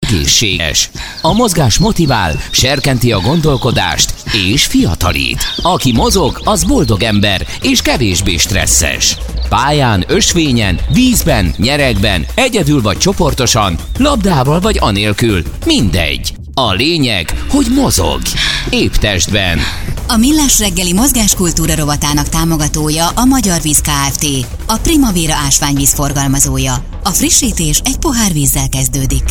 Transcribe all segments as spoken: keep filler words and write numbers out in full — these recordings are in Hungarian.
egészséges. A mozgás motivál, serkenti a gondolkodást és fiatalít. Aki mozog, az boldog ember és kevésbé stresszes. Pályán, ösvényen, vízben, nyeregben, egyedül vagy csoportosan, labdával vagy anélkül, mindegy. A lényeg, hogy mozog. Épp testben. A Millás reggeli mozgáskultúra rovatának támogatója a Magyar Víz Kft. A Primavera ásványvíz forgalmazója. A frissítés egy pohár vízzel kezdődik.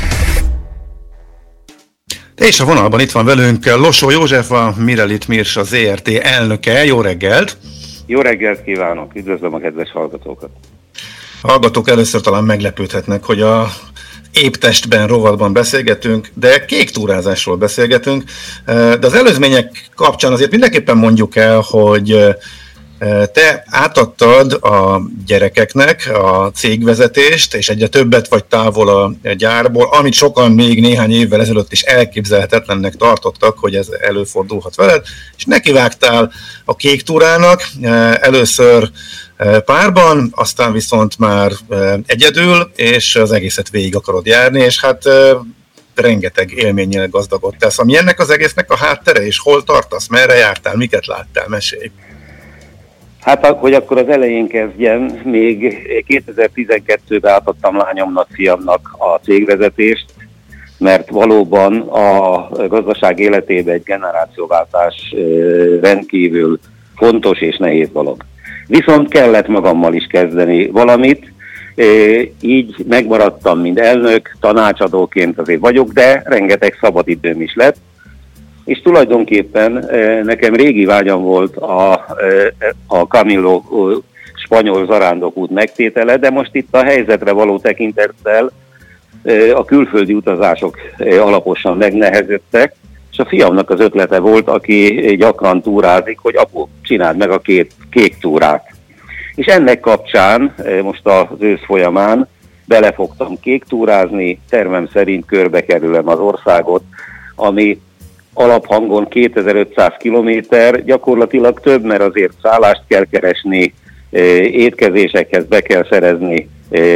És a vonalban itt van velünk Losó József, a Mirelit Mirs, a zé er té elnöke. Jó reggelt! Jó reggelt kívánok! Üdvözlöm a kedves hallgatókat! A hallgatók először talán meglepődhetnek, hogy a Épp testben rovatban beszélgetünk, de kék túrázásról beszélgetünk. De az előzmények kapcsán azért mindenképpen mondjuk el, hogy te átadtad a gyerekeknek a cégvezetést, és egyre többet vagy távol a gyárból, amit sokan még néhány évvel ezelőtt is elképzelhetetlennek tartottak, hogy ez előfordulhat veled, és nekivágtál a kék túrának, először párban, aztán viszont már egyedül, és az egészet végig akarod járni, és hát rengeteg élménnyel gazdagodtál. Szóval mi ennek az egésznek a háttere, és hol tartasz, merre jártál, miket láttál, mesélj? Hát, hogy akkor az elején kezdjen, még kétezer-tizenkettőben átadtam lányomnak, fiamnak a cégvezetést, mert valóban a gazdaság életében egy generációváltás rendkívül fontos és nehéz dolog. Viszont kellett magammal is kezdeni valamit, így megmaradtam, mint elnök, tanácsadóként azért vagyok, de rengeteg szabadidőm is lett, és tulajdonképpen nekem régi vágyam volt a, a Camilo spanyol zarándokút megtétele, de most itt a helyzetre való tekintettel a külföldi utazások alaposan megnehezedtek, és a fiamnak az ötlete volt, aki gyakran túrázik, hogy apu, csináld meg a két kék túrát. És ennek kapcsán most az ősz folyamán belefogtam kék túrázni, tervem szerint körbe kerülem az országot, ami alaphangon kétezer-ötszáz kilométer, gyakorlatilag több, mert azért szállást kell keresni, étkezésekhez be kell szerezni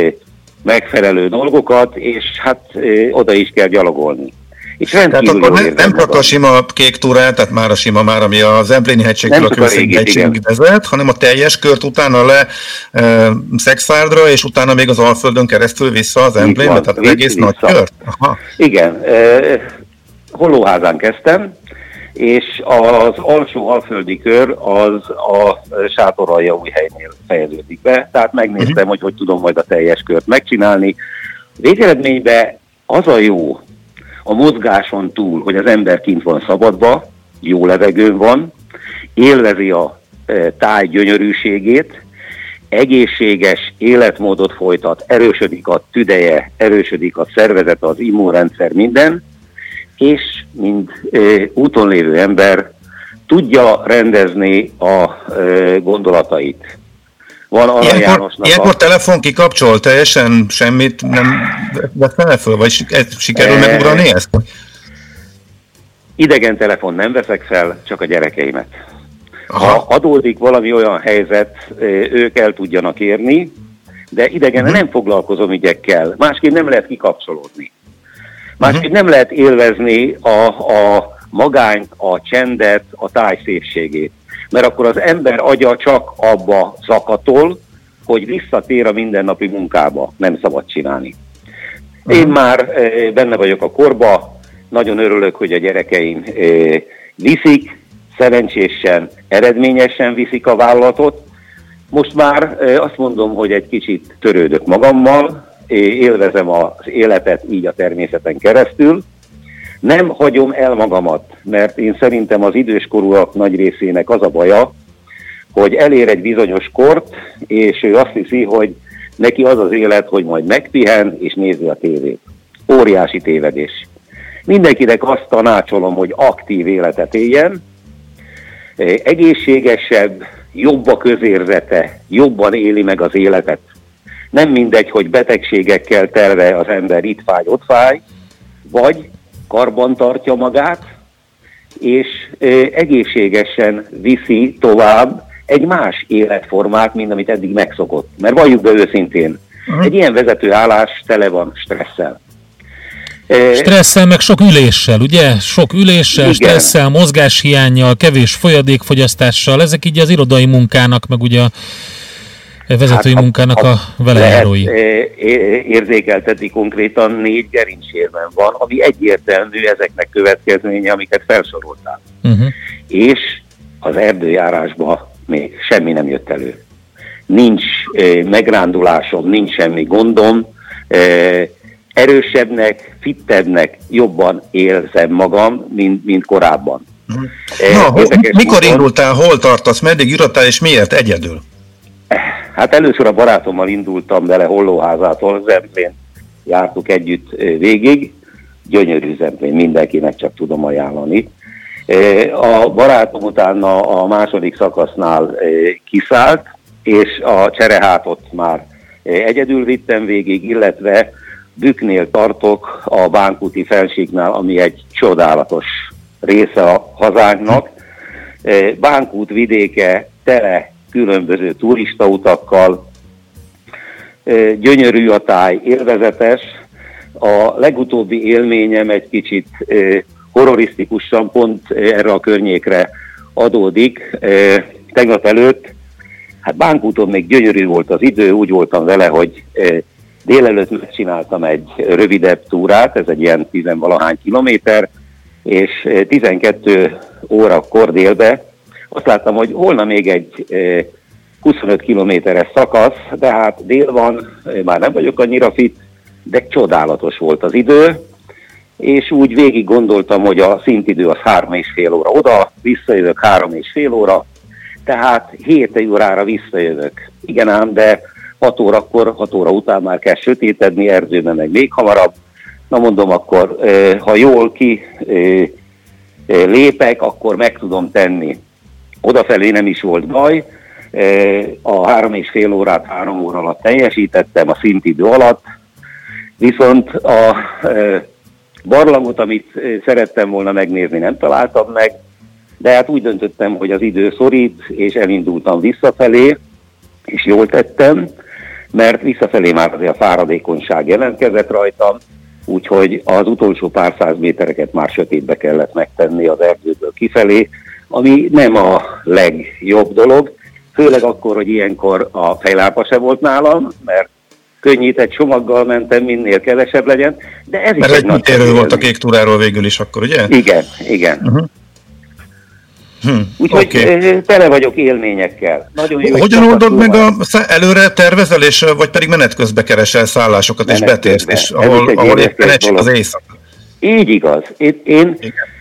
megfelelő dolgokat, és hát oda is kell gyalogolni. És tehát akkor nem, nem csak a sima kék túrát, tehát már a sima már, ami a Zempléni hegységtől a Kőszegi hegységig vezet, hanem a teljes kört utána le e, Szexárdra, és utána még az Alföldön keresztül vissza az Zemplénbe, tehát az egész vissza. Nagy kört? Aha. Igen, e, Hollóházán kezdtem, és az alsó alföldi kör az a Sátoraljaújhelynél fejeződik be, tehát megnéztem, uh-huh. hogy hogy tudom majd a teljes kört megcsinálni. Végeredményben az a jó a mozgáson túl, hogy az ember kint van szabadba, jó levegőn van, élvezi a e, táj gyönyörűségét, egészséges életmódot folytat, erősödik a tüdeje, erősödik a szervezet, az immunrendszer, minden, és mint e, úton lévő ember tudja rendezni a e, gondolatait. Van Arra ilyenkor, Jánosnak ilyenkor a... telefon kikapcsol, teljesen semmit nem vesz föl, vagy sikerül e... megugrani ezt? Idegen telefon nem veszek fel, csak a gyerekeimet. Aha. Ha adódik valami olyan helyzet, ők el tudjanak érni, de idegen uh-huh. nem foglalkozom ügyekkel. Másképp nem lehet kikapcsolódni. Másképp uh-huh. nem lehet élvezni a, a magányt, a csendet, a táj szépségét. Mert akkor az ember agya csak abba zakatol, hogy visszatér a mindennapi munkába. Nem szabad csinálni. Uh-huh. Én már e, benne vagyok a korba, nagyon örülök, hogy a gyerekeim e, viszik, szerencsésen, eredményesen viszik a vállalatot. Most már e, azt mondom, hogy egy kicsit törődök magammal, e, élvezem az életet így a természeten keresztül. Nem hagyom el magamat, mert én szerintem az időskorúak nagy részének az a baja, hogy elér egy bizonyos kort, és ő azt hiszi, hogy neki az az élet, hogy majd megpihen és nézi a tévét. Óriási tévedés. Mindenkinek azt tanácsolom, hogy aktív életet éljen, egészségesebb, jobb a közérzete, jobban éli meg az életet. Nem mindegy, hogy betegségekkel telve az ember itt fáj, ott fáj, vagy karban tartja magát, és egészségesen viszi tovább egy más életformát, mint amit eddig megszokott. Mert valljuk be őszintén, uh-huh. egy ilyen vezetőállás tele van stresszel. Stresszel, meg sok üléssel, ugye? Sok üléssel, igen. Stresszel, mozgáshiánnyal, kevés folyadékfogyasztással, ezek így az irodai munkának, meg ugye a vezetői hát, munkának a velejárói. Érzékelteti konkrétan négy gerincsérben van, ami egyértelmű ezeknek következménye, amiket felsoroltál. Uh-huh. És az erdőjárásban még semmi nem jött elő. Nincs eh, megrándulásom, nincs semmi gondom, eh, erősebbnek, fittebbnek jobban érzem magam, mint, mint korábban. Uh-huh. Eh, Na, mikor módon, indultál, hol tartasz, meddig jutottál, és miért egyedül? Hát először a barátommal indultam vele Hollóházától, Zemplén jártuk együtt végig, gyönyörű Zemplén, mindenkinek csak tudom ajánlani. A barátom utána a második szakasznál kiszállt, és a Cserehátot már egyedül vittem végig, illetve Bükknél tartok a Bánkúti fennsíknál, ami egy csodálatos része a hazánknak. Bánkút vidéke tele különböző turistautakkal, gyönyörű a táj, élvezetes. A legutóbbi élményem egy kicsit horrorisztikusan pont erre a környékre adódik. Tegnap előtt, hát Bánkúton még gyönyörű volt az idő, úgy voltam vele, hogy délelőtt megcsináltam egy rövidebb túrát, ez egy ilyen tizenvalahány kilométer, és tizenkét órakor délbe azt láttam, hogy holna még egy huszonöt kilométeres szakasz, de hát dél van, már nem vagyok annyira fit, de csodálatos volt az idő, és úgy végig gondoltam, hogy a szintidő az három és fél óra oda, visszajövök három és fél óra, tehát hét órára visszajövök. Igen ám, de hat órakor, hat óra után már kell sötétedni, erdőben meg még hamarabb. Na mondom, akkor ha jól ki lépek, akkor meg tudom tenni. Odafelé nem is volt baj, a három és fél órát három óra alatt teljesítettem, a szintidő alatt, viszont a barlangot, amit szerettem volna megnézni, nem találtam meg, de hát úgy döntöttem, hogy az idő szorít, és elindultam visszafelé, és jól tettem, mert visszafelé már azért a fáradékonyság jelentkezett rajtam, úgyhogy az utolsó pár száz métereket már sötétbe kellett megtenni az erdőből kifelé, ami nem a legjobb dolog, főleg akkor, hogy ilyenkor a fejlámpa se volt nálam, mert könnyített csomaggal mentem, minél kevesebb legyen, de ez mert is egy nagy térő volt a kék túráról végül is akkor, ugye? Igen, igen. Uh-huh. Hm, úgyhogy okay. Tele vagyok élményekkel. Nagyon jó. Hogyan oldod meg a előre tervezel, és, vagy pedig menet közben keresel szállásokat, menet és betérsz, és ahol, ahol éppen esik az éjszaka? Így igaz. Én, én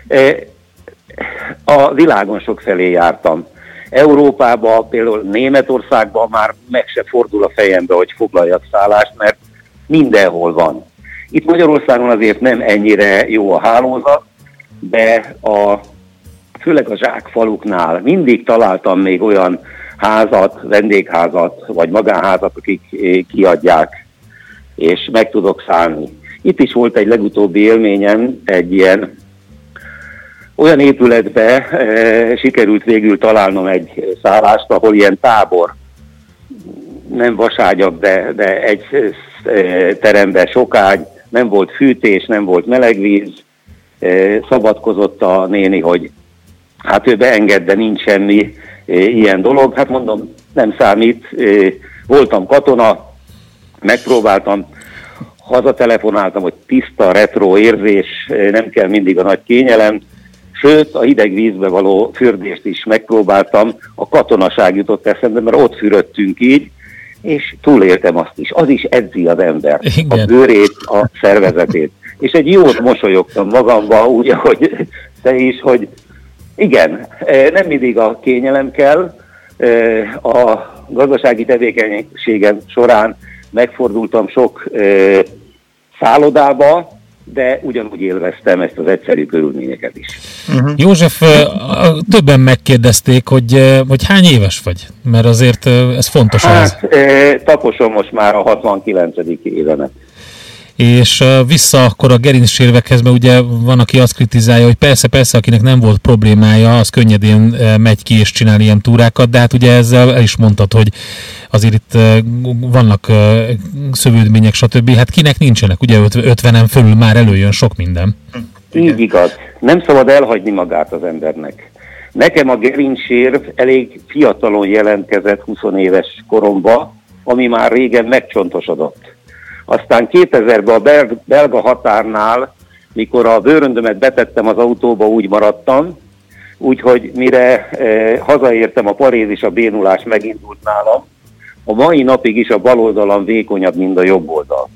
a világon sok felé jártam. Európában, például Németországban már meg se fordul a fejembe, hogy foglaljak szállást, mert mindenhol van. Itt Magyarországon azért nem ennyire jó a hálózat, de a, főleg a zsákfaluknál mindig találtam még olyan házat, vendégházat, vagy magánházat, akik kiadják, és meg tudok szállni. Itt is volt egy legutóbbi élményem, egy ilyen olyan épületbe e, sikerült végül találnom egy szállást, ahol ilyen tábor, nem vaságyak, de, de egy e, teremben sokágy, nem volt fűtés, nem volt melegvíz, e, szabadkozott a néni, hogy hát ő beenged, de nincs semmi e, ilyen dolog. Hát mondom, nem számít, e, voltam katona, megpróbáltam, hazatelefonáltam, hogy tiszta, retro érzés, e, nem kell mindig a nagy kényelem, sőt, a hideg vízbe való fürdést is megpróbáltam, a katonaság jutott eszembe, mert ott fürödtünk így, és túléltem azt is. Az is edzi az ember, igen, a bőrét, a szervezetét. És egy jót mosolyogtam magamba, úgy, ahogy te is, hogy igen, nem mindig a kényelem kell. A gazdasági tevékenységem során megfordultam sok szállodába, de ugyanúgy élveztem ezt az egyszerű körülményeket is. Uh-huh. József, többen megkérdezték, hogy, hogy hány éves vagy? Mert azért ez fontos. Hát, taposom most már a hatvankilencedik évemet. És vissza akkor a gerincsérvekhez, mert ugye van, aki azt kritizálja, hogy persze, persze, akinek nem volt problémája, az könnyedén megy ki és csinál ilyen túrákat, de hát ugye ezzel el is mondtad, hogy azért itt vannak szövődmények, stb. Hát kinek nincsenek, ugye ötvenen fölül már előjön sok minden. Így igaz. Nem szabad elhagyni magát az embernek. Nekem a gerincsérv elég fiatalon jelentkezett húsz éves koromba, ami már régen megcsontosodott. Aztán kétezerben a belga, belga határnál, mikor a bőröndömet betettem az autóba, úgy maradtam, úgyhogy mire eh, hazaértem, a paréz és a bénulás megindult nálam, a mai napig is a bal oldalam vékonyabb, mint a jobb oldal.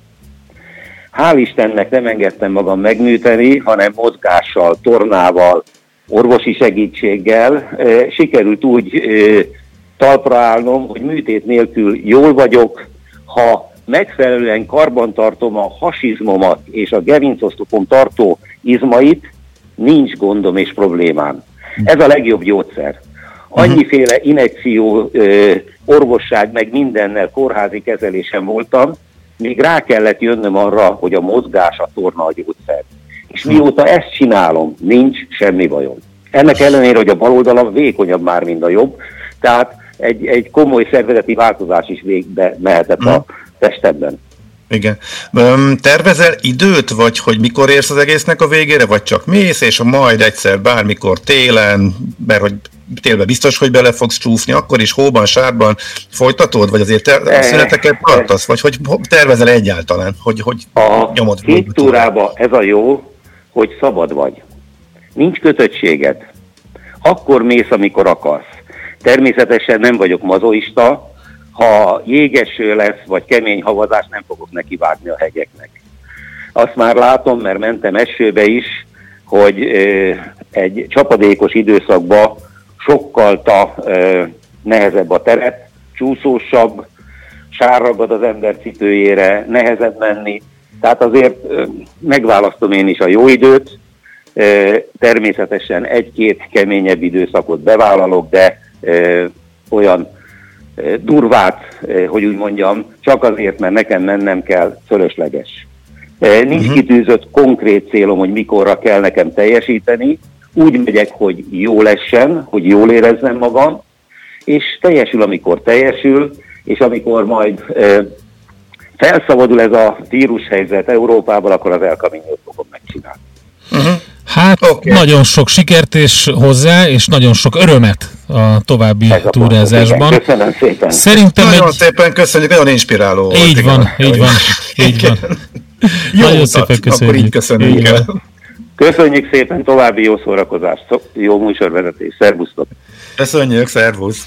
Hál' Istennek nem engedtem magam megműteni, hanem mozgással, tornával, orvosi segítséggel eh, sikerült úgy eh, talpra állnom, hogy műtét nélkül jól vagyok. Ha megfelelően karbantartom a hasizmomat és a gerincosztopom tartó izmait, nincs gondom és problémám. Ez a legjobb gyógyszer. Annyiféle injekció, orvosság, meg mindennel kórházi kezelésem voltam, még rá kellett jönnöm arra, hogy a mozgás, a torna a gyógyszer. És mióta ezt csinálom, nincs semmi bajom. Ennek ellenére, hogy a bal oldalam vékonyabb már, mint a jobb, tehát egy, egy komoly szervezeti változás is végbe mehetett a testemben. Igen. Tervezel időt, vagy hogy mikor érsz az egésznek a végére, vagy csak mész, és majd egyszer bármikor télen, mert hogy télben biztos, hogy bele fogsz csúszni, akkor is hóban, sárban folytatod, vagy azért ter- a szüneteket tartasz, vagy hogy tervezel egyáltalán, hogy, hogy a nyomod? Két túrába ez a jó, hogy szabad vagy. Nincs kötöttséged. Akkor mész, amikor akarsz. Természetesen nem vagyok mazoista, ha jégeső lesz, vagy kemény havazás, nem fogok nekivágni a hegyeknek. Azt már látom, mert mentem esőbe is, hogy ö, egy csapadékos időszakban sokkal ta, ö, nehezebb a teret, csúszósabb, sárragad az ember cipőjére, nehezebb menni. Tehát azért ö, megválasztom én is a jó időt, ö, természetesen egy-két keményebb időszakot bevállalok, de ö, olyan durvát, hogy úgy mondjam, csak azért, mert nekem mennem kell, fölösleges. Nincs uh-huh. kitűzött konkrét célom, hogy mikorra kell nekem teljesíteni, úgy megyek, hogy jól essen, hogy jól érezzem magam, és teljesül, amikor teljesül, és amikor majd e, felszabadul ez a vírushelyzet Európában, akkor az El Camino-t fogom megcsinálni. Uh-huh. Hát okay. Nagyon sok sikert és hozzá, és nagyon sok örömet a további a túrázásban. Köszönöm szépen. Szerintem nagyon egy... szépen köszönjük, nagyon inspiráló volt. Így van, így van, így van. Jó nagyon utat, szépen köszönjük. Akkor így köszönjük el. Köszönjük szépen, további jó szórakozást, jó műsorvezetés, szervusztok. Köszönjük, szervusz.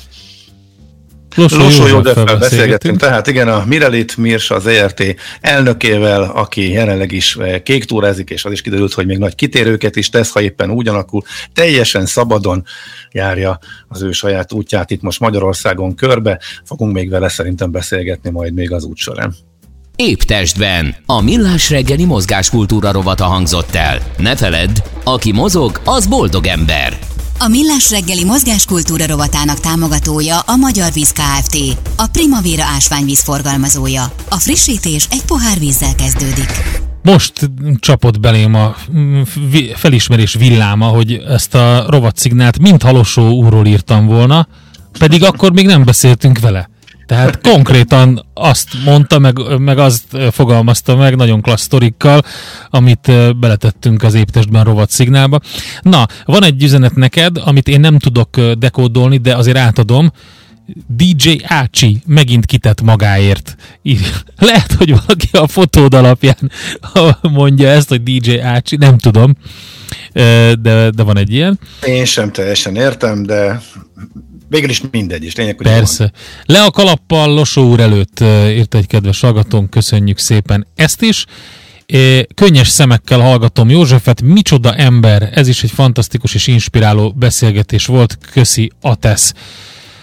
Losó Józseffel beszélgettünk, tehát igen, a Mirelit Mirs, az E R T elnökével, aki jelenleg is kéktúrázik, és az is kiderült, hogy még nagy kitérőket is tesz, ha éppen úgy alakul, teljesen szabadon járja az ő saját útját itt most Magyarországon körbe, fogunk még vele szerintem beszélgetni majd még az út során. Épp testben, a Millás reggeli mozgáskultúra rovata hangzott el. Ne feledd, aki mozog, az boldog ember. A Millás reggeli mozgáskultúra rovatának támogatója a Magyar Víz Kft., a Primavera ásványvíz forgalmazója. A frissítés egy pohár vízzel kezdődik. Most csapott belém a felismerés villáma, hogy ezt a rovatszignált mind Halosó úrról írtam volna, pedig akkor még nem beszéltünk vele. Tehát konkrétan azt mondta, meg, meg azt fogalmazta meg nagyon klassz sztorikkal, amit beletettünk az Épp testben rovat szignálba. Na, van egy üzenet neked, amit én nem tudok dekódolni, de azért átadom. dé dzsé Ácsi megint kitett magáért. Lehet, hogy valaki a fotód alapján mondja ezt, hogy dé dzsé Ácsi, nem tudom, de, de van egy ilyen. Én sem teljesen értem, de... Végül is mindegy is, lényeg, hogy persze. Le a kalappal Losó úr előtt írt egy kedves hallgatónk, köszönjük szépen ezt is. Könnyes szemekkel hallgatom Józsefet, micsoda ember, ez is egy fantasztikus és inspiráló beszélgetés volt, köszi Atesz.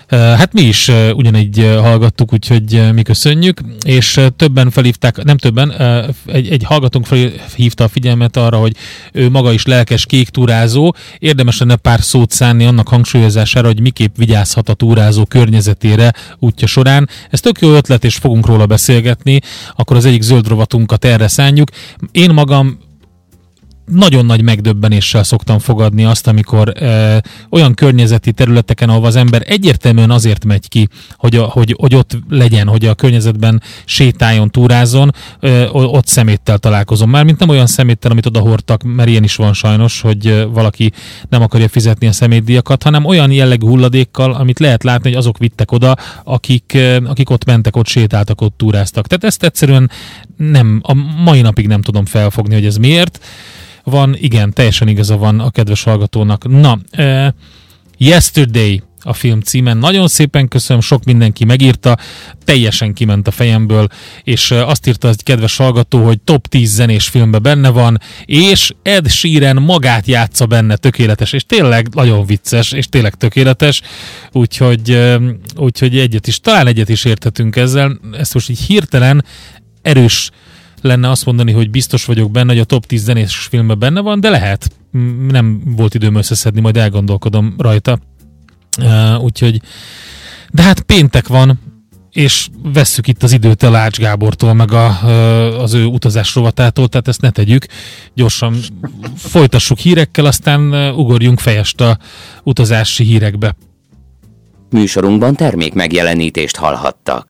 Hát mi is ugyanígy hallgattuk, úgyhogy mi köszönjük, és többen felhívták, nem többen, egy, egy hallgatónk felhívta a figyelmet arra, hogy ő maga is lelkes kéktúrázó, érdemes lenne pár szót szánni annak hangsúlyozására, hogy miképp vigyázhat a túrázó környezetére útja során. Ez tök jó ötlet, és fogunk róla beszélgetni, akkor az egyik zöld rovatunkat erre szánjuk. Én magam nagyon nagy megdöbbenéssel szoktam fogadni azt, amikor e, olyan környezeti területeken, ahol az ember egyértelműen azért megy ki, hogy, a, hogy, hogy ott legyen, hogy a környezetben sétáljon, túrázzon, e, ott szeméttel találkozom. Mármint nem olyan szeméttel, amit oda hordtak, mert ilyen is van sajnos, hogy valaki nem akarja fizetni a szemétdíjakat, hanem olyan jellegű hulladékkal, amit lehet látni, hogy azok vittek oda, akik, akik ott mentek, ott sétáltak, ott túráztak. Tehát ezt egyszerűen nem, a mai napig nem tudom felfogni, hogy ez miért van. Igen, teljesen igaza van a kedves hallgatónak. Na, uh, Yesterday a film címen. Nagyon szépen köszönöm, sok mindenki megírta, teljesen kiment a fejemből, és uh, azt írta egy kedves hallgató, hogy top tíz zenés filmben benne van, és Ed Sheeran magát játsza benne, tökéletes, és tényleg nagyon vicces, és tényleg tökéletes, úgyhogy, uh, úgyhogy egyet is, talán egyet is érthetünk ezzel. Ezt most így hirtelen erős lenne azt mondani, hogy biztos vagyok benne, hogy a top tíz zenés filmben benne van, de lehet. Nem volt időm összeszedni, majd elgondolkodom rajta. Uh, úgyhogy, de hát péntek van, és vesszük itt az időt a Lács Gábortól, meg a, az ő utazás rovatától, tehát ezt ne tegyük. Gyorsan folytassuk hírekkel, aztán ugorjunk fejest a utazási hírekbe. Műsorunkban termék megjelenítést hallhattak.